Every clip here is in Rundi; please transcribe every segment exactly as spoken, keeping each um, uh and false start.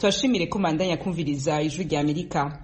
Twashimire ko mandanya kumviriza ijwi rya Amerika.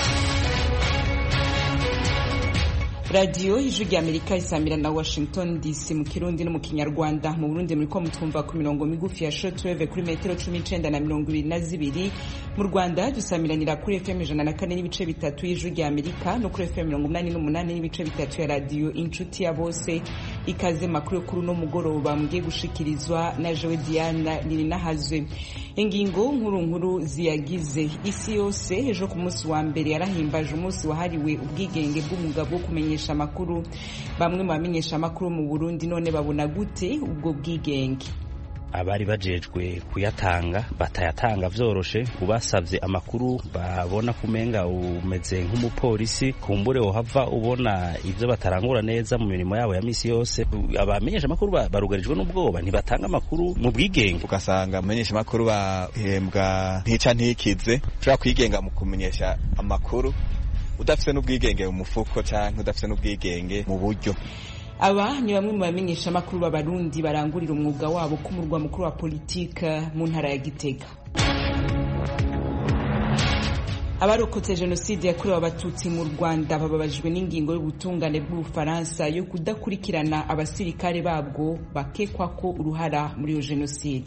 Radio ijwi rya Amerika isamira na Washington D C mu Kirundi no mu Kinyarwanda. Mu Burundi muri ko mutumva ku mirongo migufi ya shortwave kuri metero cumi n'icenda na mirongo ibiri na zibiri. Mu Rwanda dusamiranira kuri F M ijana na kane n'ibice bitatu y'ijwi rya Amerika no kuri F M mirongo umunani n'umunani n'ibice bitatu ya radio Inshuti ya Bose. Ikaze makuru kuri no mugoroba mugiye gushikirizwa na Jewe Diana Nininahazwe. Ingingo nkuru nkuru ziyagize isi yose ejo ku munsi wa mbere yarahimbaje umunsi wahariwe ubwigenge bw'umugabo kumenyesha amakuru. Bamwe mu bamenyesha amakuru mu Burundi none babona gute ubwo bwigenge? Abari bajejwe kuyatanga batayatanga vyoroshe, ubasavye amakuru babona kumenga umeze nk'umupolisi, kumbure wohava ubona ivyo batarangura neza mu mirimo yabo ya misi yose. Abamenyesha amakuru barugarijwe n'ubwoba, ntibatanga amakuru mu bwigenge. Ugasanga amenyesha amakuru bahembwa ntica ntikize, ushobora kwigenga mu kumenyesha amakuru udafise n'ubwigenge mu mufuko canke udafise n'ubwigenge mu buryo. Aba ni bamwe mu bamenyesha amakuru b'Abarundi barangurira umwuga wabo ku murwa mukuru wa politika mu ntara ya Gitega. Abarokotse jenoside yakorewe abatutsi mu Rwanda bababajwe n'ingingo y'ubutungane bw'Ubufaransa yo kudakurikirana abasirikare babwo bakekwa ko uruhara muri iyo jenoside.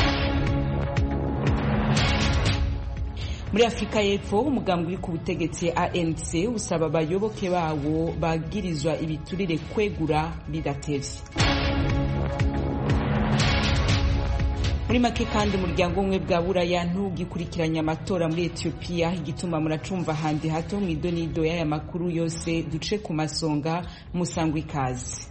Muri Afrika y'Epfo umugambwe uri ku butegetsi A N C usaba abayoboke bawo bagirizwa ibiturire kwegura bidatevye. Muri make kandi umuryango umwe bwa Buraya ntugikurikiranya amatora muri Ethiopia, igituma muracumva handi hato mwidonido y'aya makuru yose duce ku masonga musangwa ikaze.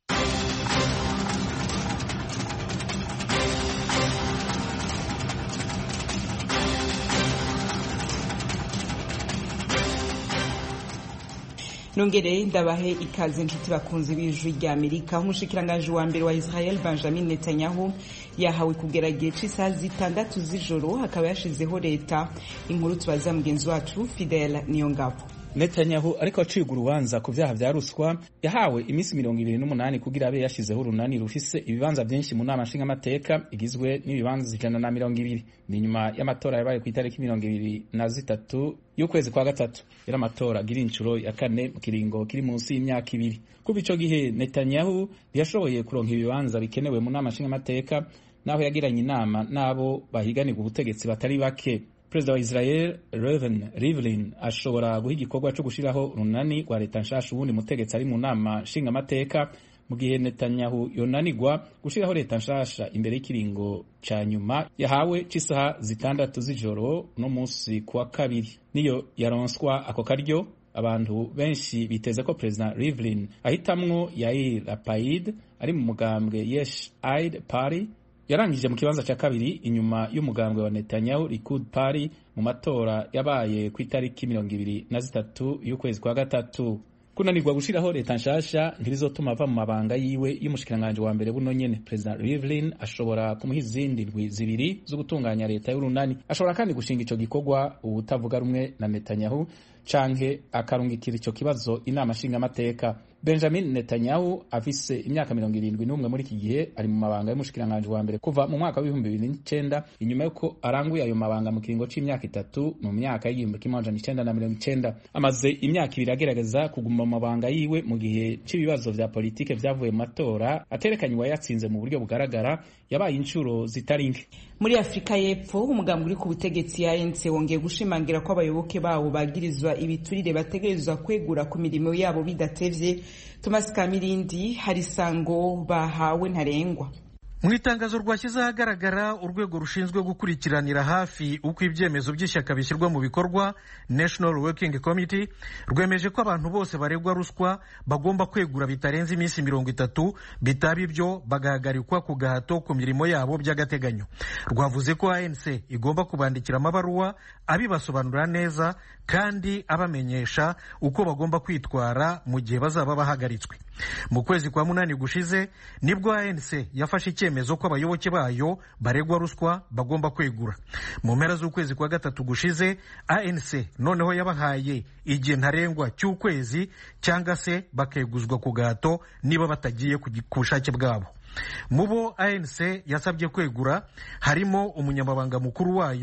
Nongere ndabahe ikaze inshuti bakunzi b'ijwi rya Amerika. Umushikiranganje wa mbere wa Israel Benjamin Netanyahu yahawe kugeragiye c'isaha zitandatu z'ijoro, hakaba yashizeho leta. Inkuru tubaza mugenzi wacu Fidel Niyongabo. Netanyahu ariko acibwa urubanza ku vyaha vya ruswa yahawe imisi mirongo ibiri n'umunani kugira abe yashizeho urunani rufise ibibanza vyinshi mu nama nshingamateka igizwe n'ibibanza ijana na mirongo ibiri. Ni nyuma y'amatora yabaye ku itariki mirongo ibiri na zitatu y'ukwezi kwa gatatu. Era amatora agira incuro ya kane mu kiringo kiri munsi y'imyaka ibiri. Kuva ico gihe Netanyahu yashoboye kuronka ibibanza bikenewe mu nama nshingamateka, naho yagiranye inama nabo bahiganirwa ubutegetsi batari bake. Perezida wa Israel Reuven Rivlin ashobora guha igikorwa cyo gushiraho urunani rwa leta nshasha ubundi mutegetsi ari mu nama nshingamateka, mu gihe Netanyahu yonanirwa gushiraho leta nshasha imbere y'ikiringo ca nyuma yahawe c'isaha zitandatu z'ijoro no munsi kuwa kabiri. Niyo yaronswa ako karyo, abantu benshi biteze ko Perezida Rivlin ahitamwo Yair Lapid ari mu mugambwe Yesh Aid Party yarangije mu kibanza cya kabiri inyuma y'umugambwe wa Netanyahu Likud Party mu matora yabaye ku itariki mirongo ibiri na zitatu y'ukwezi kwa gatatu. Kunanirwa gushiraho leta nshasha ntirizotuma ava mu mabanga yiwe y'umushikiranganje wa mbere buno nyene. President Rivlin ashobora kumuha izindi ndwi zibiri zo gutunganya leta y'urunani. Ashobora kandi gushinga ico gikorwa ubutavuga rumwe na Netanyahu canke akarungikira ico kibazo inama nshingamateka. Benjamin Netanyahu afise imyaka mirongo irindwi n'umwe muri iki gihe, ari mu mabanga y'umushikiranganje wa mbere kuva mu mwaka w'ibihumbi bibiri n'icenda, inyuma yuko aranguye ayo mabanga mu kiringo c'imyaka itatu mu myaka y'igihumbi kimwe amajana icenda na mirongo icenda. Amaze imyaka ibiri agerageza kuguma mu mabanga yiwe mu gihe c'ibibazo vya politike vyavuye mu matora aterekanye uwayatsinze mu buryo bugaragara yabaye incuro zitari nke. Muri Afrika y'Epfo umugambwe uri ku butegetsi A N C wongeye gushimangira ko abayoboke bawo bagirizwa ibiturire bategerezwa kwegura ku mirimo yabo bidatevye. Thomas Kamirindi hari sango bahawe ntarengwa. Mu itangazo rwashyize ahagaragara urwego rushinzwe gukurikiranira hafi uko ibyemezo by'ishyaka bishyirwa mu bikorwa, National Working Committee, rwemeje ko abantu bose baregwa ruswa bagomba kwegura bitarenze iminsi mirongo itatu, bitaba ibyo bagahagarikwa ku gahato ku mirimo yabo by'agateganyo. Rwavuze ko A N C igomba kubandikira amabaruwa abibasobanurira neza kandi abamenyesha uko bagomba kwitwara mu gihe bazaba bahagaritswe. Mu kwezi kwa munani gushize nibwo A N C yafashe icyemezo ko abayoboke bayo baregwa ruswa bagomba kwegura. Mu mpera z'ukwezi kwa gatatu gushize A N C noneho yabahaye igihe ntarengwa cy'ukwezi cyangwa se bakeguzwa ku gahato niba batagiye ku bushake bwabo. Mubo A N C yasabye kwegura harimo umunyamabanga mukuru wayo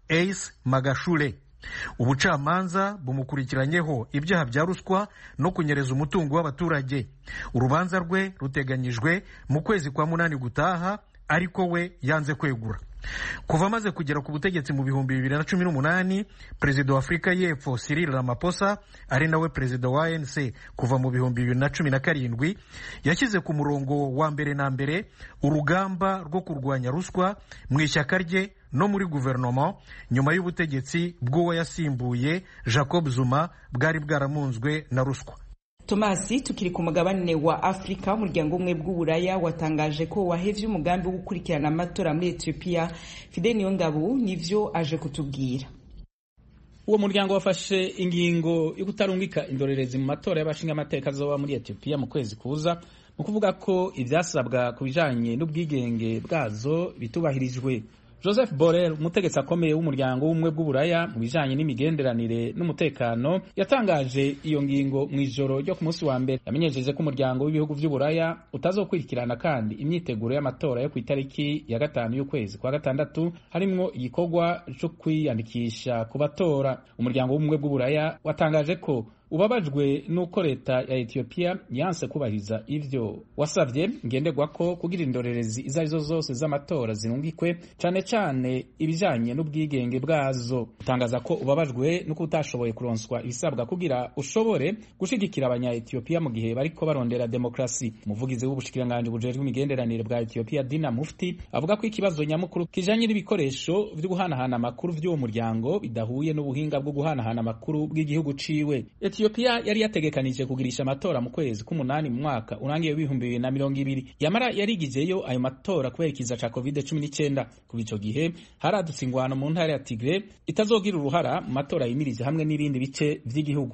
Ace Magashule. Ubucamanza bumukurikiranyeho ibyaha bya ruswa no kunyereza umutungo w'abaturage. Urubanza rwe ruteganyijwe mu kwezi kwa munani gutaha, ariko we yanze kwegura. Kuva amaze kugera ku butegetsi mu bihumbi bibiri na cumi n'umunani, perezida wa Afurika y'Epfo Cyril Ramaphosa, ari nawe perezida wa A N C kuva mu bihumbi bibiri na cumi na karindwi, yashyize ku murongo wa mbere na mbere urugamba rwo kurwanya ruswa mu ishyaka rye no muri guverinoma, nyuma y'ubutegetsi bw'uwo yasimbuye Jacob Zuma bwari bwaramunzwe na ruswa. Tomasi, tukiri ku mugabane wa Afrika, umuryango umwe bw'uburaya watangaje ko wahevye umugambi wo gukurikirana amatora muri Ethiopia. Fidel Niyongabo nivyo aje kutubwira. Uwo muryango wafashe ingingo yo kutarungika indorerezi mu matora y'abashinga amateka azoba muri Ethiopia mu kwezi kuza, mu kuvuga ko ivyasabwa kubijanye n'ubwigenge bwazo bitubahirijwe. Joseph Borrell, umutegetsi akomeye w'umuryango w'umwe bw'uburaya mu bijanye n'imigenderanire n'umutekano, yatangaje iyo ngingo mu ijoro ryo ku munsi wa mbere. Yamenyesheje ko umuryango w'ibihugu vy'uburaya utazokurikirana kandi imyiteguro y'amatora yo ku itariki ya gatanu y'ukwezi kwa gatandatu, harimwo igikorwa co kwiyandikisha ku batora. Umuryango w'umwe bw'uburaya watangaje ko ubabajwe nuko leta ya Ethiopia yanse kubahiriza ivyo wasavye ngenderwako kugira indorerezi izarizo zose z'amatora zirungikwe, cane cane ibijanye n'ubwigenge bwazo. Utangaza ko ubabajwe nuko utashoboye kuronswa ibisabwa kugira ushobore gushigikira abanya Ethiopia mu gihe bariko barondera demokrasi. Umuvugizi w'ubushikiranganje bujejwe imigenderanire bwa Ethiopia, Dina Mufti, avuga ko ikibazo nyamukuru kijanye n'ibikoresho vyo guhanahana amakuru vy'uwo muryango bidahuye n'ubuhinga bwo guhanahana amakuru bw'igihugu ciwe. Ethiopia yari yategekanije kugirisha amatora mu kwezi k'umunani mu mwaka urangiye w'ibihumbi bibiri na mirongo ibiri. Yamara yarigijeyo ayo matora kubera ikiza ca covid cumi n'icyenda. Kuva ico gihe haradutse ingwano mu ntara ya Tigre itazogira uruhara mu matora yimirije hamwe n'ibindi bice vy'igihugu.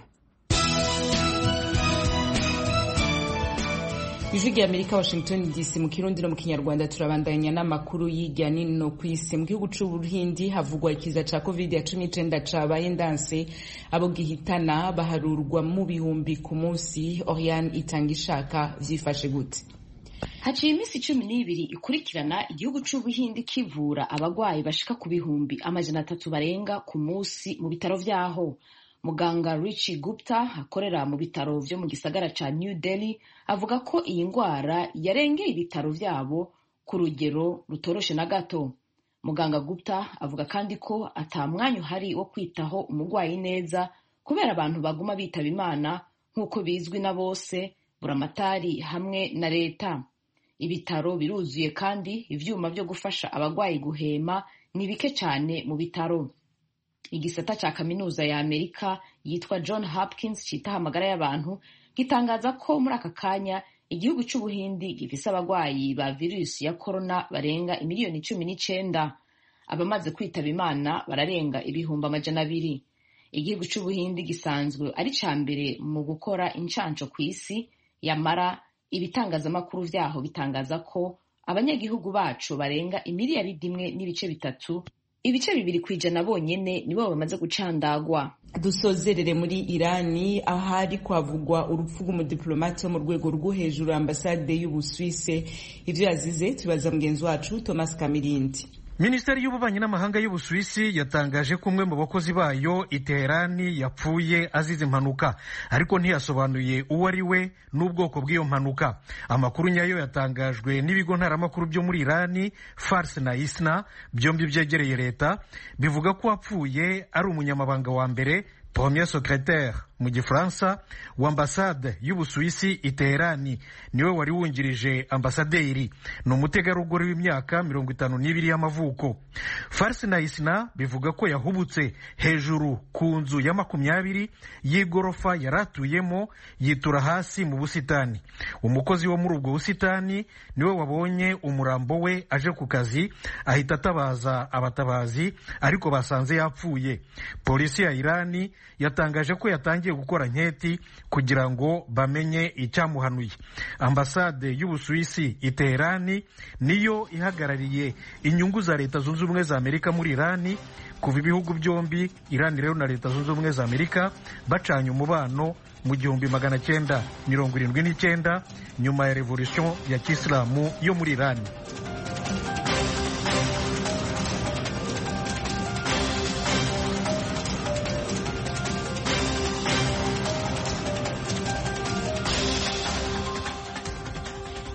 Ijwi rya Amerika, Washington D C, mu Kirundi no mu Kinyarwanda. Turabandanya n'amakuru y'irya nino kw'isi. Mu gihugu c'Ubuhindi havugwa ikiza ca covid cumi n'icyenda cabaye ndanse, abo gihitana baharurwa mu bihumbi ku munsi. Oriane Itangishaka, vyifashe gute? Haciye imisi cumi n'ibiri ikurikirana igihugu c'Ubuhindi kivura abagwayi bashika ku bihumbi amajana atatu barenga ku munsi mu bitaro vyaho. Muganga Rishi Gupta akorera mu bitaro vyo mu gisagara ca New Delhi avuga ko iyi ngwara yarengeye ibitaro vyabo ku rugero rutoroshe na gato. Muganga Gupta avuga kandi ko ata mwanya uhari wo kwitaho umugwayi neza kubera abantu baguma bitaba Imana nk'uko bizwi na bose, buramatari hamwe na leta. Ibitaro biruzuye kandi ivyuma vyo gufasha abagwayi guhema ni bike cane mu bitaro. Igisata ca kaminuza ya Amerika yitwa John Hopkins citaha amagara y'abantu gitangaza ko muri aka kanya igihugu c'Ubuhindi gifise abagwayi ba virusi ya corona barenga imiliyoni cumi n'icenda. Abamaze kwitaba Imana bararenga ibihumbi amajana abiri. Igihugu c'Ubuhindi gisanzwe ari ca mbere mu gukora incanco kw'isi, yamara ibitangazamakuru vyaho bitangaza ko abanyagihugu bacu barenga imiliyaridi imwe n'ibice bitatu, ibice bibiri kwijana bonyene nibo bamaze gucandagwa. Dusozerere muri Irani, ahari kwavugwa urupfu rw'umudiplomate wo mu rwego rwo hejuru ambasade y'Ubusuwise. Ivyo yazize tubaza mugenzi wacu Thomas Kamirindi. Minisiteri y'ububanyi n'amahanga y'Ubusuwisi yatangaje ko umwe mu bakozi bayo i Teherani yapfuye azize impanuka, ariko ntiyasobanuye uwo ari we n'ubwoko bw'iyo mpanuka. Amakuru nyayo yatangajwe n'ibigo ntaramakuru byo muri Irani, Fars na Isna, byombi byegereye leta, bivuga ko apfuye ari umunyamabanga wa mbere, premier secrétaire mu Gifaransa, wa ambasade y'Ubusuwisi i Teherani. Niwe wari wungirije ambasaderi. Ni umutegarugori w'imyaka mirongo itanu n'ibiri y'amavuko. Farsi na Isna bivuga ko yahubutse hejuru ku nzu ya makumyabiri y'igorofa yaratuyemo, yitura hasi mu busitani. Umukozi wo muri ubwo busitani niwe wabonye umurambo we aje ku kazi, ahita atabaza abatabazi, ariko basanze yapfuye. Polisi ya Irani yatangaje ko yatangiye gukora nketi kugira ngo bamenye icyamuhanuye. Ambasade y'Ubusuwisi i Teherani niyo ihagarariye inyungu za Leta Zunze Ubumwe za Amerika muri Irani, kuva ibihugu byombi, Irani rero na Leta Zunze Ubumwe za Amerika, bacanye umubano mu gihumbi magana cyenda mirongo irindwi n'icyenda nyuma ya revolution ya Kisilamu yo muri Irani.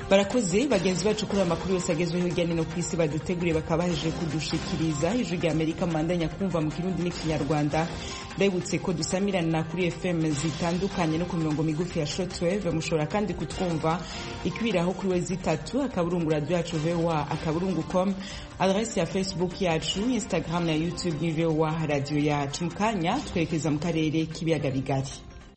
barakoze bagenzi bacu kuri amakuru yose agezweho hirya no hino ku isi baduteguriye bakaba baje kudushikiriza. Ijwi rya Amerika mandanya kumva mu Kirundi n'Ikinyarwanda. Ndabutse ko dusamirana kuri F M zitandukanye no ku mirongo migufi ya shortwave. Mushobora kandi kutwumva ikwiraho kuri wezi itatu akaburungu radio yacu V O A akaburungu com, adresse ya Facebook yacu, Instagram na YouTube ni V O A radio yacu. Mukanya twerekeza mu karere k'ibiyaga bigari.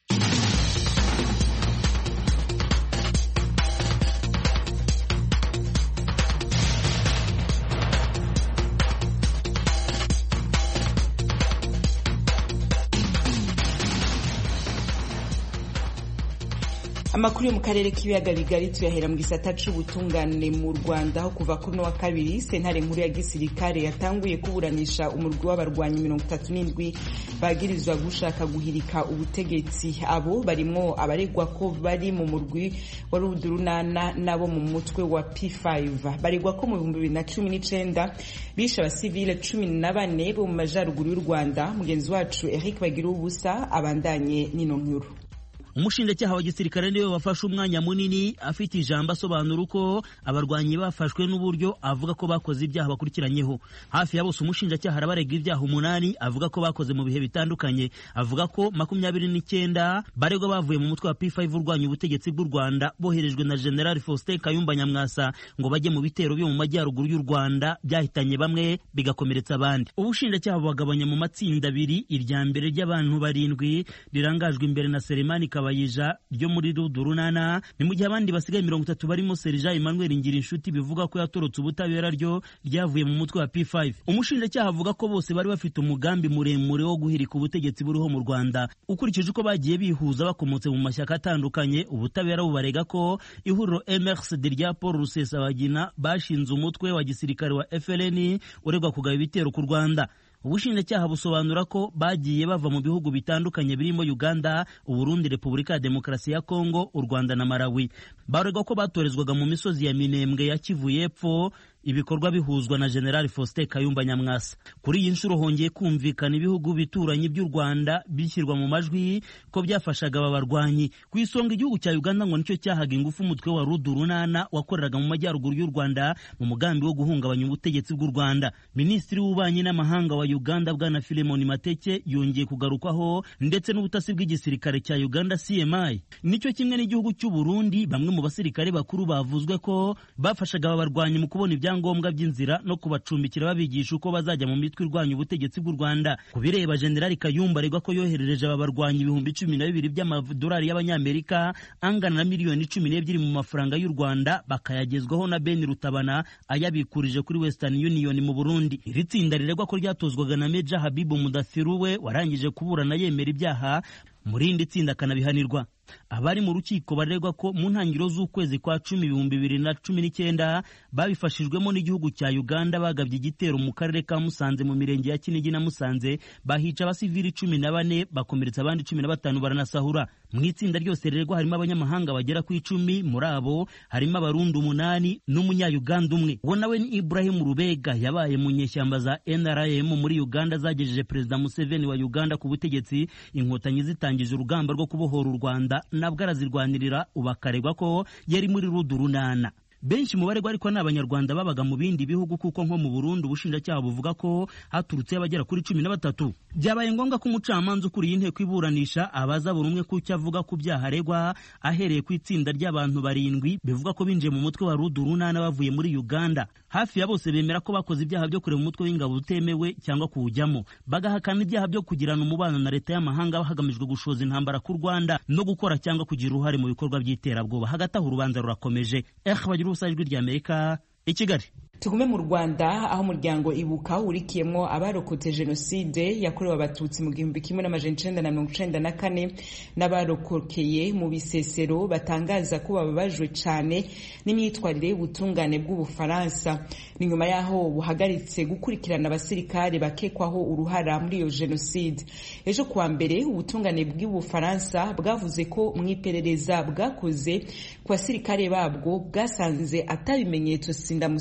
Amakuru yo mu karere k'ibiyaga bigari tuyahera mu gisata c'ubutungane mu Rwanda, aho kuva kuri no wa kabiri sentare nkuru ya gisirikare yatanguye kuburanisha umurwi w'abarwanyi mirongo itatu n'indwi bagirizwa gushaka guhirika ubutegetsi. Abo barimwo abaregwa ko bari mu murwi wa Rudurunana nabo mu mutwe wa P five. Baregwa ko mu bihumbi bibiri na cumi n'icenda bishe abasivile cumi na bane bo mu majaruguru y'u Rwanda. Mugenzi wacu Eric Bagirubusa abandanye nino nkuru. Umushinjacyaha wa gisirikare niwe wafashe umwanya munini afite ijambo asobanura uko abarwanyi bafashwe n'uburyo avuga ko bakoze ibyaha bakurikiranyeho. Hafi ya bose umushinjacyaha arabarega ibyaha umunani avuga ko bakoze mu bihe bitandukanye. Avuga ko makumyabiri n'icyenda baregwa bavuye mu mutwe wa P five urwanya ubutegetsi bw'u Rwanda boherejwe na General Faustin Kayumba Nyamwasa ngo bajye mu bitero byo mu majyaruguru y'u Rwanda byahitanye bamwe bigakomeretsa abandi. Ubushinjacyaha bugabanya mu matsinda abiri, irya mbere ry'abantu barindwi rirangajwe imbere na Selemani Bayija ryo muri Rudurunana, ni mu gihe abandi basigaye mirongo itatu barimo Serija Emmanuel Ngirinshuti bivuga ko yatorotse ubutabera ryo ryavuye mu mutwe wa P five. Umushinjacyaha avuga ko bose bari bafite umugambi muremure wo guhirika ubutegetsi buriho mu Rwanda. Ukurikije uko bagiye bihuza bakomotse mu mashyaka atandukanye, ubutabera bubarega ko ihuriro M R C D rya Paul Rusesabagina bashinze umutwe wa gisirikare wa F L N uregwa kugaba ibitero ku Rwanda. Ubushinjacyaha busobanura ko bagiye bava mu bihugu bitandukanye birimo Uganda, Uburundi, Repubulika ya Demokarasi ya Kongo, u Rwanda na Malawi. Baregwa ko batorezwaga mu misozi ya Minembwe ya Kivu y'Epfo, ibikorwa bihuzwa na General Faustin Kayumba Nyamwasa. Kuri iyi nshuro hongeye kumvikana ibihugu bituranye by'u Rwanda bishyirwa mu majwi ko byafashaga aba barwanyi. Ku isonga igihugu cya Uganda ngo nicyo cyahaga ingufu umutwe wa Rudurunana wakoreraga mu majyaruguru y'u Rwanda mu mugambi wo guhungabanya ubutegetsi bw'u Rwanda. Minisitiri w'ububanyi n'amahanga wa Uganda Bwana Philemon Mateke yongeye kugarukwaho, ndetse n'ubutasi bw'igisirikare cya Uganda C M I. Nicyo kimwe n'igihugu cy'u Burundi, bamwe mu basirikare bakuru bavuzwe ko bafashaga aba barwanyi mu kubona ibya ngombwa by'inzira no kubacumbikira babigisha uko bazajya mu mitwe irwanya ubutegetsi bw'u Rwanda. Kubireba General Kayumba aregwa ko yoherereje aba barwanyi ibihumbi cumi na bibiri by'amadolari y'abanyamerika angana na miliyoni cumi n'ebyiri mu mafaranga y'u Rwanda, bakayagezwaho na Ben Rutabana ayabikurije kuri Western Union mu Burundi. Iri tsinda riregwa ko ryatozwaga na Meja Habibu Mudathiru we warangije kuburana yemera ibyaha, muri indi tsinda kanabihanirwa. Abari mu rukiko baregwa ko mu ntangiriro z'ukwezi kwa cumi ibihumbi bibiri na cumi n'icyenda babifashijwemo n'igihugu cya Uganda bagabye igitero mu karere ka Musanze mu mirenge ya Kinigi na Musanze, bahica abasivili cumi na bane bakomeretsa abandi cumi na batanu baranasahura. Mu itsinda ryose riregwa harimo abanyamahanga bagera ku icumi, muri abo harimo abarundi umunani n'umunya-Uganda umwe. Uwo nawe ni Ibrahim Rubega, yabaye mu nyeshyamba za N R M muri Uganda zagejeje Perezida Museveni wa Uganda ku butegetsi. Inkotanyi zitangije urugamba rwo kubohora u Rwanda nabwo arazirwanirira, ubakaregwa ko yari muri Rudurunana. Benshi mu baregwa ariko n'abanyarwanda babaga mu bindi bihugu, kuko nko mu Burundi ubushinjacyaha buvuga ko haturutse abagera kuri cumi na batatu. Byabaye ngombwa ko umucamanza ukuriye inteko iburanisha abaza buri umwe ku cyo avuga ku byaha aregwa, ahereye ku itsinda ry'abantu barindwi bivuga ko binjiye mu mutwe wa Rudurunana bavuye muri Uganda. Hafi ya bose bemera ko bakoze ibyaha byo kureba umutwe w'ingabo utemewe cyangwa kuwujyamo, bagahakana ibyaha byo kugirana umubano na leta y'amahanga hagamijwe gushoza intambara ku Rwanda no gukora cyangwa kugira uruhare mu bikorwa by'iterabwoba. Hagati aho urubanza rurakomeje. Ubusa ijwi rya Amerika i Kigali. Tugume mu Rwanda, aho umuryango Ibuka urikiyemwo abarokotse jenoside yakorewe abatutsi mu gihumbi kimwe n'amajana icenda na mirongo icenda na kane n'abarokokeye mu Bisesero batangaza ko bababajwe cane n'imyitwarire y'ubutungane bw'Ubufaransa. Ni nyuma yaho buhagaritse gukurikirana abasirikare bakekwaho uruhara muri iyo jenoside. Ejo kuwa mbere ubutungane bw'Ubufaransa bwavuze ko mwiperereza bwakoze ku basirikare babwo bwasanze atabimenyetso sindamusiga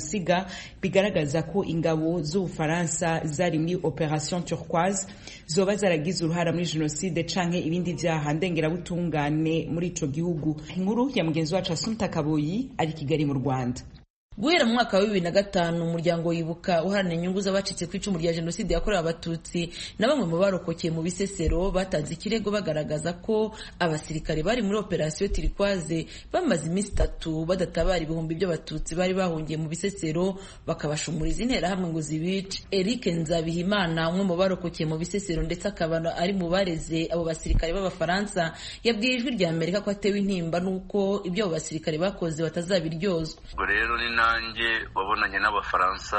bigaragaza ko ingabo z'Ubufaransa zari muri Operation Turquoise zoba zaragize uruhara muri jenoside canke ibindi vyaha ndengerabutungane muri ico gihugu. Inkuru ya mugenzi wacu Assumpta Kaboyi ari Kigali mu Rwanda. Guhera mu mwaka wa bibiri na gatanu umuryango wibuka uharanira inyungu z'abacitse ku icumu rya jenoside yakorewe abatutsi na bamwe mu barokokeye mu Bisesero batanze ikirego bagaragaza ko abasirikare bari muri Operation Turquoise bamaze iminsi itatu badatabara ibihumbi by'abatutsi bari bahungiye mu Bisesero bakabashumuriza intera hamwe ngo zibice. Eric Nzabihimana umwe mu barokokeye mu Bisesero ndetse akaba ari mu bareze abo basirikare b'Abafaransa yabwiye Ijwi rya Amerika ko atewe intimba nuko ibyo abo basirikare bakoze batazabiryozwa. Rero ni nanjye wabonanye n'Abafaransa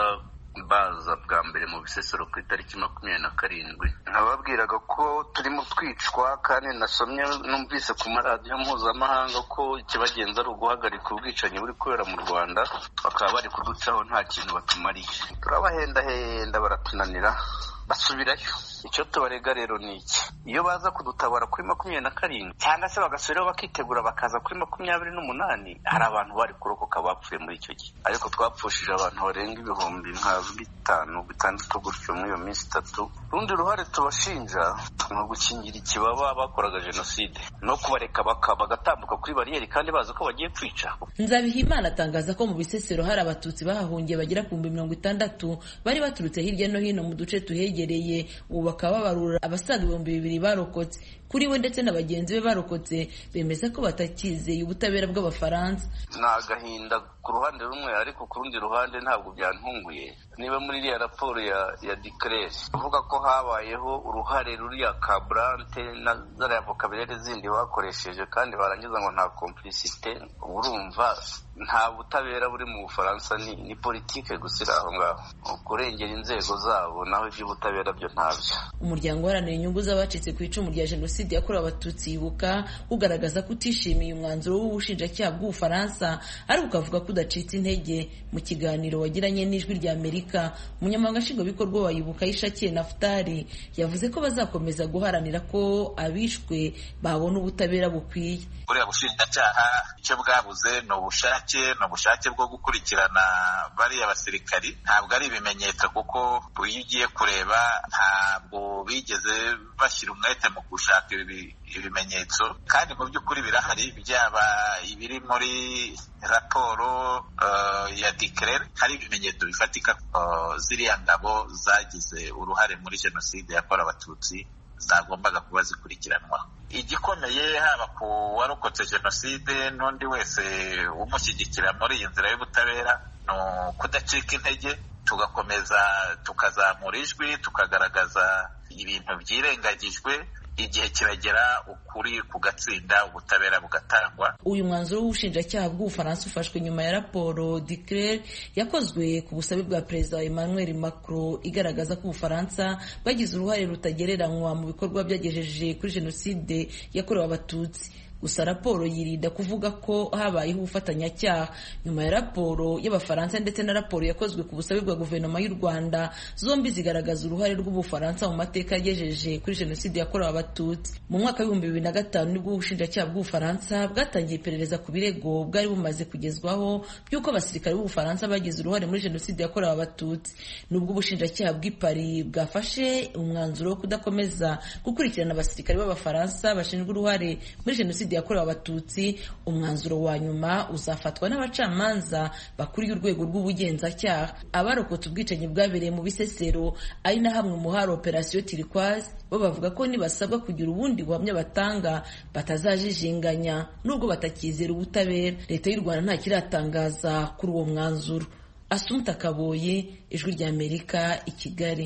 baza bwa mbere mu Bisesero ku itariki makumyabiri na karindwi nkababwiraga ko turimo twicwa kandi nasomye numvise ku maradiyo mpuzamahanga ko ikibagenza ari uguhagarika ubwicanyi buri kubera mu Rwanda bakaba bari kuducaho nta kintu batumariye. Turabahendahenda baratunanira basubirayo. Icyo tubarega rero ni iki: iyo baza kudutabara kuri makumyabiri na karindwi cyangwa se bagasubiraho bakitegura bakaza kuri makumyabiri n'umunani, hari abantu bari kurokoka bapfuye muri icyo gihe, ariko twapfushije abantu barenga ibihumbi nka bitanu bitandatu gutyo muri iyo minsi itatu. Urundi ruhare tubashinja ni ugukingira ikibaba bakoraga jenoside no kubareka bagatambuka kuri bariyeri kandi bazi ko bagiye kwica. Nzabihimana atangaza ko mu Bisesero hari abatutsi bahahungiye bagera ku bihumbi mirongo itandatu bari baturutse hirya no hino mu duce tuhegereye, ubu bakaba babarura abasaga ibihumbi bibiri barokotse. Kuri we ndetse na bagenzi be barokotse bemeza ko batakizeye ubutabera bw'Abafaransa. Ni agahinda ku ruhande rumwe, ariko ku rundi ruhande ntabwo byantunguye. Niba muri iriya raporo ya ya Dicler uvuga ko habayeho uruhare ruriya Cabrante na zariya vocabulaire zindi bakoresheje kandi barangiza ngo nta complicité, urumva nta butabera buri mu Bufaransa, ni, ni politike gusira aho ngaho kurengera inzego zabo, naho iby'ubutabera byo ntabyo. Umuryango uharanira inyungu z'abacitse ku icumu rya jenoside yakorewe abatutsi ibuka ugaragaza ko utishimiye umwanzuro w'ubushinjacyaha bw'Ubufaransa, ariko ukavuga ko udacitse intege. Mu kiganiro wagiranye n'Ijwi rya Amerika, umunyamabanga nshingwabikorwa wa Ibuka Yishakiye Naftali yavuze ko bazakomeza guharanira ko abishwe babona ubutabera bukwiye. Buriya bushinjacyaha icyo bwabuze ni ubushake ni ubushake bwo gukurikirana bariya basirikari, ntabwo ari ibimenyetso, kuko iyo ugiye kureba ntabwo bigeze bashyira umwete mu gushaka ibi ibimenyetso, kandi mu by'ukuri birahari, byaba ibiri muri raporo uh, ya Dicler, hari ibimenyetso bifatika uh, ziriya ngabo zagize uruhare muri jenoside yakorewe abatutsi zagombaga kuba zikurikiranwa. Igikomeye haba ku warokotse jenoside n'undi wese umushyigikira muri iyi nzira y'ubutabera ni kudacika intege, tugakomeza tukazamura ijwi, tukagaragaza ibintu byirengagijwe, igihe kiragera ukuri kugatsinda, ubutabera bugatangwa. Uyu mwanzuro w'ubushinjacyaha bw'Ubufaransa ufashwe nyuma ya raporo Dicler yakozwe ku busabe bwa Perezida Emmanuel Macron igaragaza ko Ubufaransa bagize uruhare rutagereranywa mu bikorwa byagejeje kuri jenoside yakorewe abatutsi. Gusa raporo yirinda kuvuga ko habayeho ubufatanyacyaha. Nyuma ya raporo y'Abafaransa ndetse na raporo yakozwe ku busabe bwa guverinoma y'u Rwanda, zombi zigaragaza uruhare rw'Ubufaransa mu mateka yagejeje kuri jenoside yakorewe abatutsi. Mu mwaka w'ibihumbi bibiri na gatanu nibwo ubushinjacyaha bw'Ubufaransa bwatangiye iperereza ku birego bwari bumaze kugezwaho by'uko abasirikare b'Ubufaransa bagize uruhare muri jenoside yakorewe abatutsi. Nubwo ubushinjacyaha bw'i Paris bwafashe umwanzuro wo kudakomeza gukurikirana abasirikare b'Abafaransa bashinjwa uruhare muri jenoside yakorewe abatutsi, umwanzuro wa nyuma uzafatwa n'abacamanza bakuriye urwego rw'ubugenzacyaha. Abarokotse ubwicanyi bwabereye mu Bisesero ari na hamwe mu hari Operation Turquoise bo bavuga ko nibasabwa kugira ubundi buhamya batanga batazajijinganya, nubwo batakizera ubutabera. Leta y'u Rwanda nta kiratangaza kuri uwo mwanzuro. Assumpta Kaboye, Ijwi rya Amerika, i Kigali.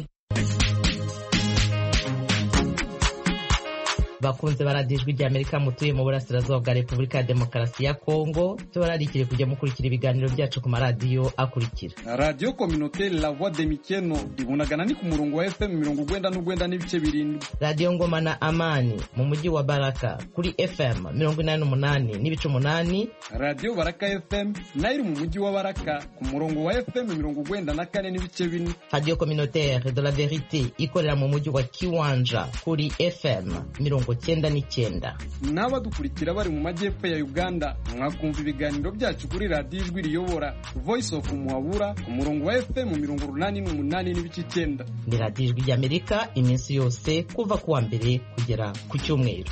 Bakunze baradiyo Ijwi rya Amerika mutuye mu burasirazuba bwa Repubulika ya Demokarasi ya Kongo, tubararikire kujya mukurikira ibiganiro byacu ku maradiyo akurikira: Radio Communautaire La Voix de Mikeno ibunagana ni ku murongo wa F M mirongo urwenda n'urwenda n'ibice birindwi. Radio Ngoma na Amani mu mujyi wa Baraka kuri F M mirongo inani n'umunani n'ibice umunani. Radio Baraka F M nayo mu mujyi wa Baraka ku murongo wa F M mirongo urwenda na kane n'ibice bine. Radio Communautaire de la Verite ikorera mu mujyi wa Kiwanja kuri F M mirongo mirongo cyenda n'icyenda. n'abadukurikira bari mu majyepfo ya Uganda mwakumva ibiganiro byacu kuri radiyo ijwi riyobora Voice of Muhabura ku murongo wa F M mirongo urunani n'umunani n'ibice icyenda. Ni radiyo ijwi ry'Amerika iminsi yose kuva ku wa mbere kugera ku cyumweru.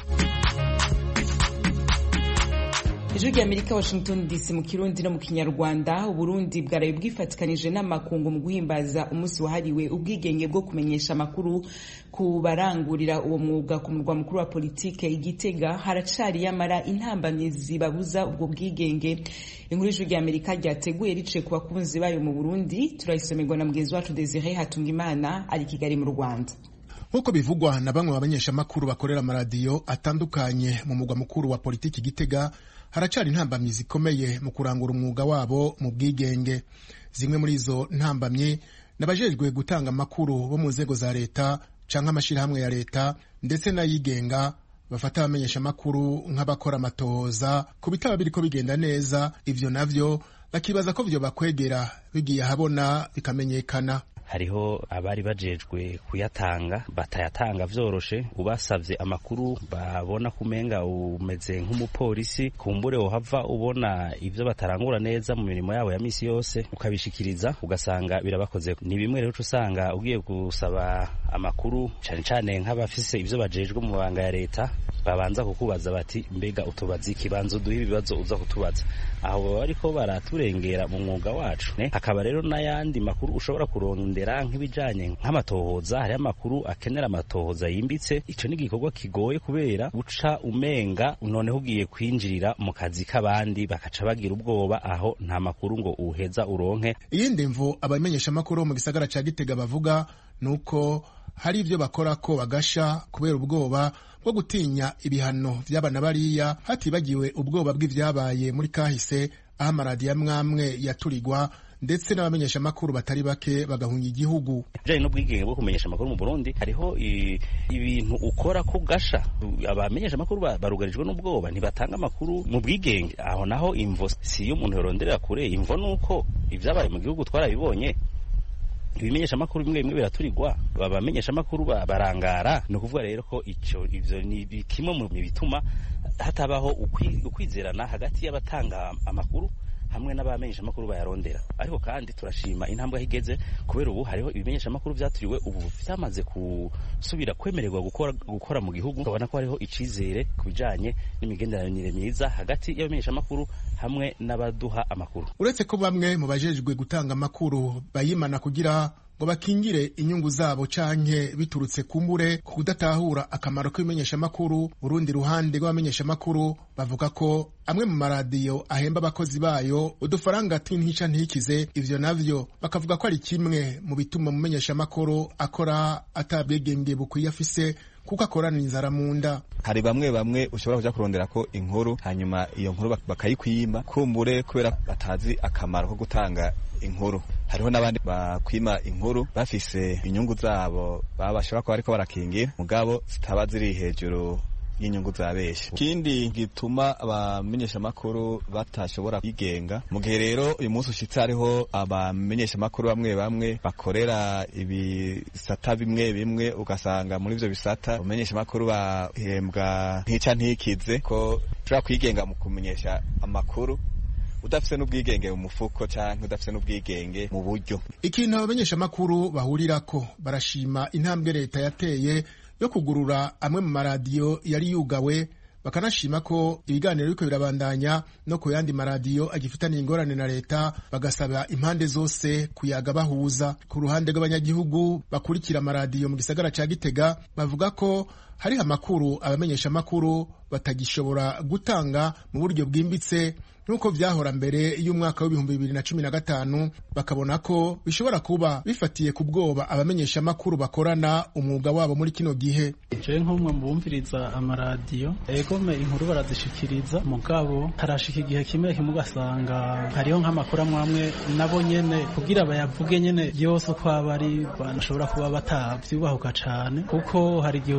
Ijwi ry'Amerika Washington D C mu Kirundi no mu Kinyarwanda. Uburundi bwaraye bwifatikanije n'amakungu mu guhimbaza umunsi wahariwe ubwigenge bwo kumenyesha amakuru ku barangurira uwo mwuga ku murwa mukuru wa politike Igitega. Haracari yamara intambamyizi babuza ubwo bwigenge. Inkuru y'Ijwi ry'Amerika ryateguye rice ku bakunzi bayo mu Burundi, turayisomerwa na mugenzi wacu Desire Hatungimana ari Kigali mu Rwanda. Nkuko bivugwa na bamwe bamenyesha amakuru bakorera amaradiyo atandukanye mu mugwa mukuru wa politiki Gitega, haracari intambamyi zikomeye mu kurangura umwuga wabo mu bwigenge. Zimwe muri izo ntambamyi nabajejwe gutanga amakuru bo mu nzego za leta canke amashirahamwe ya leta ndetse n'ayigenga bafata abamenyesha amakuru nk'abakora amatohoza ku bitaba biriko bigenda neza, ivyo navyo bakibaza ko vyo bakwegera bigiye habona bikamenyekana. Hariho abari bajejwe kuyatanga batayatanga vyoroshe, ubasavye amakuru babona kumenga umeze nk'umupolisi, kumbure wohava ubona ivyo batarangura neza mu mirimo yabo ya misi yose ukabishikiriza ugasanga birabakoze. Ni bimwe rero usanga ugiye gusaba amakuru cyane cyane nk'abafise ivyo bajejwe mu banga ya leta babanza kukubaza bati mbega utubaza ikibanzo duhe ibibazo uza kutubaza, aho bariko baraturengera mu mwuga wacu. Hakaba rero n'ayandi makuru ushobora kurondera nk'ibijanye nk'amatohoza, hari amakuru akenera amatohoza yimbitse. Ico ni igikorwa kigoye kubera uca umenga noneho ugiye kwinjirira mu kazi k'abandi bakaca bagira ubwoba, aho nta makuru ngo uheza uronke. Iyindi mvo abamenyesha amakuru mu gisagara ca Gitega bavuga nuko hari ivyo bakora ko bagasha kubera ubwoba bwo gutinya ibihano vy'abana bariya, hatibagiwe ubwoba bw'ivyabaye muri kahise aho amaradiyo amwamwe yaturirwa ndetse n'abamenyesha amakuru batari bake bagahunga igihugu. Bijanye n'ubwigenge bwo kumenyesha amakuru mu Burundi, hariho ibintu ukora ko gasha, abamenyesha amakuru barugarijwe n'ubwoba ntibatanga amakuru mu bwigenge. Aho naho imvo si yo umuntu yoronderera kure, imvo nuko ivyabaye mu gihugu twarabibonye. Ibimenyesha makuru bimwe bimwe biraturirwa, babamenyesha makuru barangara. No kuvuga rero ko ico ivyo ni kimwe mu bituma hatabaho ukwizerana hagati y'abatanga amakuru hamwe n'abamenyesha makuru bayarondera. Ariko kandi turashima intambwe higeze, kubera ubu hariho ibimenyesha makuru vyaturiwe ubu vyamaze kusubira kwemererwa gukora gukora mu gihugu. Ubona ko hariho icizere kubijanye n'imigenderanire myiza hagati y'abamenyesha makuru hamwe n'abaduha amakuru. Uretse ko bamwe mu bajejwe gutanga amakuru bayimana kugira ngo bakingire inyungu zabo canke biturutse kumbure ku kudatahura akamaro k'ibimenyesha makuru, urundi ruhande rw'abamenyesha makuru bavuga ko amwe mu maradiyo ahemba abakozi bayo udufaranga tw'intica ntikize. Ivyo navyo bakavuga ko ari kimwe mu bituma umumenyesha makuru akora atabwegenge bukwiye afise, kuko akorana inzara mu nda. Hari bamwe bamwe ushobora kuja kurondera ko inkuru, hanyuma iyo nkuru bakayikwima kumbure kubera batazi akamaro ko gutanga inkuru. Hariho n'abandi bakwima inkuru bafise inyungu zabo baba bashobora kuba ariko barakingira mugabo zitaba ziri hejuru y'inyungu za benshi. Ikindi gituma abamenyesha makuru batashobora kwigenga, mu gihe rero uyu munsi ushitse hariho abamenyesha makuru bamwe bamwe bakorera ibisata bimwe bimwe, ugasanga muri ivyo bisata abamenyesha makuru bahembwa ntica ntikize, ko ushobora kwigenga mu kumenyesha amakuru udafise n'ubwigenge mu mufuko canke udafise n'ubwigenge mu buryo. Ikintu abamenyesha makuru bahurirako, barashima intambwe leta yateye yo kugurura amwe mu maradiyo yari yugawe, bakanashima ko ibiganiro biriko birabandanya no ku yandi maradiyo agifitaniye ingorane na leta, bagasaba impande zose kuyaga bahuza. Ku ruhande rw'abanyagihugu bakurikira amaradiyo mu gisagara ca Gitega bavuga ko hari amakuru abamenyesha makuru batagishobora gutanga mu buryo bwimbitse nuko vyahora mbere y'umwaka w'ibihumbi bibiri na cumi na gatanu, bakabona ko bishobora kuba bifatiye ku bwoba abamenyesha makuru bakorana umwuga wabo muri kino gihe. Je nk'umwe mu bumviriza amaradiyo, egome inkuru barazishikiriza mugabo harashika igihe kimwe kimwe ugasanga hariho nk'amakuru amwe nabo nyene kugira bayavuge nyene yose uko abari banashobora kuba batavyubahuka cane, kuko hari igihe usanga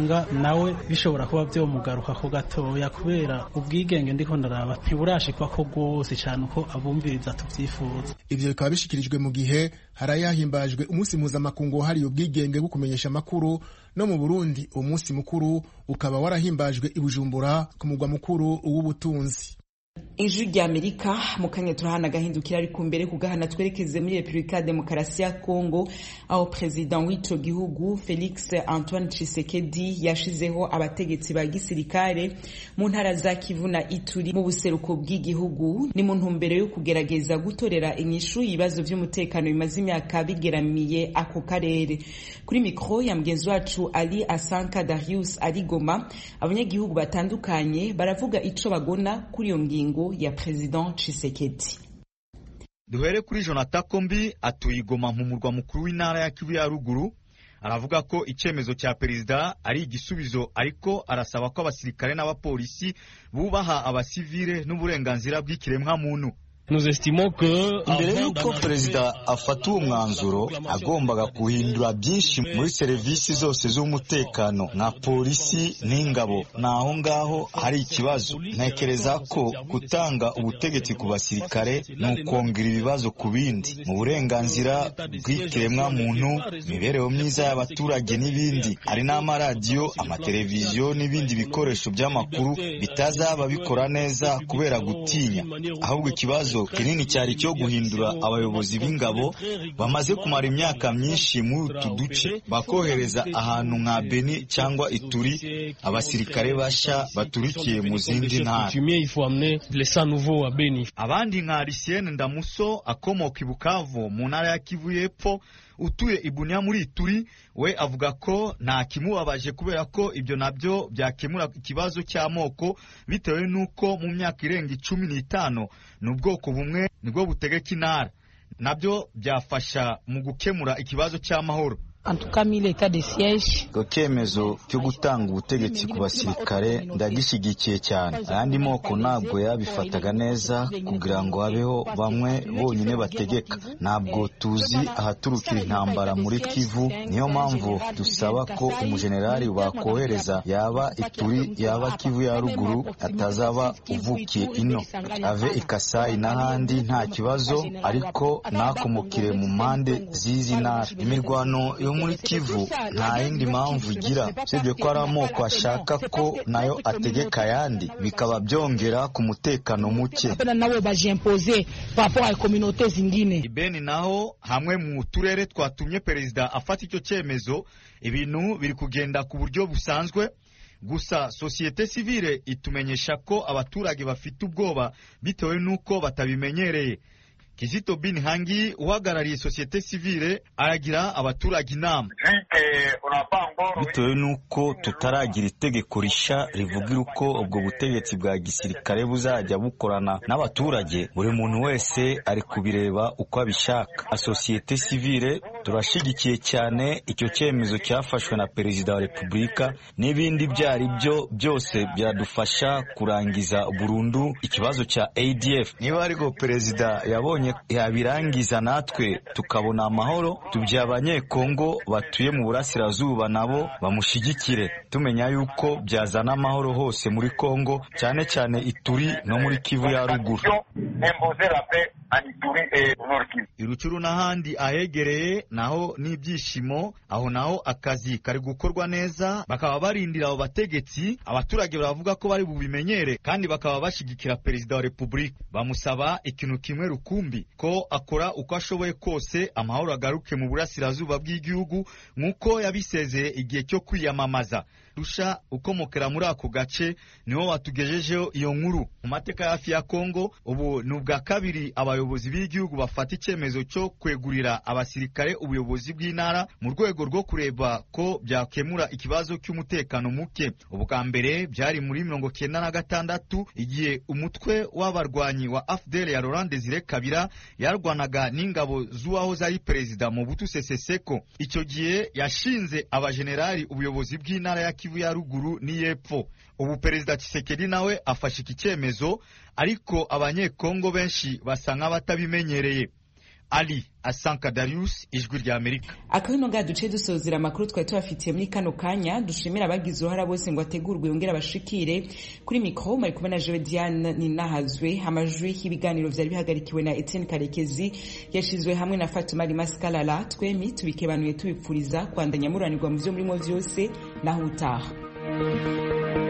usanga nawe bishobora kuba vyomugaruka ko gatoya kubera ubwigenge ndiko ndaraba ntiburashikwa ko rwose cyane uko abumviriza tuvyifuza. Ivyo bikaba bishikirijwe mu gihe harayahimbajwe umunsi mpuzamakungu wahariye ubwigenge bwo kumenyesha amakuru, no mu Burundi uwo munsi mukuru ukaba warahimbajwe i Bujumbura ku mugwa mukuru w'ubutunzi. Ijwi rya Amerika mu kanya turahana agahindukira ariko mbere kugahana twerekeze muri Republika ya Demokarasi ya Kongo, aho president w'ico gihugu Felix Antoine Tshisekedi yashizeho abategetsi ba gisirikare mu ntara za Kivu na Ituri mu buseruko bw'igihugu, ni mu ntumbero yo kugerageza gutorera inyishu ibibazo vy'umutekano bimaze imyaka bigeramiye ako karere. Kuri mikro ya mgenzi wacu Ali Asanka Darius ari Goma, abanyagihugu batandukanye baravuga ico bagona kuri iyo ngingo ya President Tshisekedi. Duhere kuri Jonathan Kombi atuye Goma mu murwa mukuru w'intara ya Kivu ya ruguru, aravuga ko icemezo cya perezida ari igisubizo, ariko arasaba ko abasirikare n'abapolisi bubaha abasivile n'uburenganzira bw'ikiremwa muntu. Mbere yuko perezida afata uwo mwanzuro agombaga guhindura byinshi muri serivisi zose z'umutekano nka polisi n'ingabo. Naho ngaho hari ikibazo. Ntekereza ko gutanga ubutegetsi ku basirikare ni ukongera ibibazo ku bindi, mu burenganzira bw'ikiremwa muntu, imibereho myiza y'abaturage n'ibindi. Hari n'amaradiyo, amateleviziyo n'ibindi bikoresho by'amakuru bitazaba bikora neza kubera gutinya. Ahubwo ikibazo kinini cyari cyo guhindura abayobozi b'ingabo bamaze kumara imyaka myinshi muri utu duce, bakohereza ahantu nka Beni cyangwa Ituri abasirikare basha baturikiye mu zindi ntara. Abandi nka Lucien Ndamuso akomoka i Bukavu mu ntara ya Kivu y'Epfo, utuye Ibunia muri Ituri, we avuga ko nta kimubabaje kubera ko ibyo nabyo byakemura ikibazo cy'amoko, bitewe nuko mu myaka irenga icumi n'itanu n'ubwoko bumwe nibwo butegeka intara, nabyo byafasha mu gukemura ikibazo cy'amahoro. Ko kemezo cyo gutanga ubutegetsi ku basirikare ndagishyigikiye cyane. Ayandi moko ntabwo yabifataga neza kugira ngo habeho bamwe bonyine bategeka. Ntabwo tuzi ahaturukira intambara muri Kivu, niyo mpamvu dusaba ko umujenerali bakohereza yaba Ituri yaba Kivu ya ruguru atazaba uvukiye ino, ave Ikasai n'ahandi nta kibazo, ariko nakomokire mu mpande z'izi ntara. Imirwano yo muri Kivu nta yindi mpamvu igira, usibye ko ari amoko ashaka ko nayo ategeka ayandi, bikaba byongera ku mutekano muke. Ibeni naho hamwe mu turere twatumye perezida afata icyo cyemezo, ibintu biri kugenda ku buryo busanzwe. Gusa sosiyete sivile itumenyesha ko abaturage bafite ubwoba bitewe nuko batabimenyereye. Kizito Bin Hangi uhagarariye sosiyete sivile aragira abaturage inama. Bitewe nuko tutaragira itegeko risha rivugira uko ubwo butegetsi bwa gisirikare buzajya bukorana n'abaturage, buri muntu wese ari kubireba uko abishaka. Sosiyete sivile turashigikiye cyane icyo cyemezo cyafashwe na perezida wa repubulika, n'ibindi byari byo byose byadufasha kurangiza burundu ikibazo cya A D F. Niba ariko perezida yabonye yabirangiza natwe tukabona amahoro, tubya abanyekongo batuye mu burasirazuba nabo bamushigikire, tumenya yuko byazana amahoro hose muri Kongo, cyane cyane Ituri no muri Kivu ya ruguru. Irucuru n'ahandi ahegereye naho n'ibyishimo, aho naho akazi kari gukorwa neza, bakaba barindira abo bategetsi. Abaturage baravuga ko bari bubimenyere kandi bakaba bashigikira perezida wa repubulika, bamusaba ikintu kimwe rukumbi, ko akora uko ashoboye kose amahoro agaruke mu burasirazuba bw'igihugu nk'uko yabisezeye igihe cyo kwiyamamaza. Rusha ukomokera muri ako gace niho watugejejeho iyo nkuru. Mu mateka hafi ya Kongo, ubu ni ubwa kabiri abayobozi b'igihugu bafata icyemezo cyo kwegurira abasirikare ubuyobozi bw'intara mu rwego rwo kureba ko byakemura ikibazo cy'umutekano muke. Ubwa mbere byari muri mirongo cyenda na gatandatu igihe umutwe w'abarwanyi wa A F D L ya Laurent Desire Kabila yarwanaga n'ingabo z'uwahoze ari perezida Mobutu Sese Seko. Icyo gihe yashinze abajenerali ubuyobozi bw'intara ya Kivu ya ruguru n'iyepfo. Ubu perezida Tshisekedi nawe afashe iki cyemezo, ariko abanyekongo benshi basa nk'abatabimenyereye. Ali Asanka Darius, ijwi rya Amerika. Akabino ga duce dusozera amakuru twari tubafitiye muri kano kanya, dushimira abagize uruhara bose ngo ategurwe yongera bashikire. Kuri mikro mari kumwe na Jewe Diane Ninahazwe, amajwi y'ibiganiro vyari bihagarikiwe na Etienne Karekezi, yashizwe hamwe na Fatuma Limaskalala. Twemi tubikebanuye tubipfuriza kwandanya muranirwa mu vyo murimo vyose naho utaha.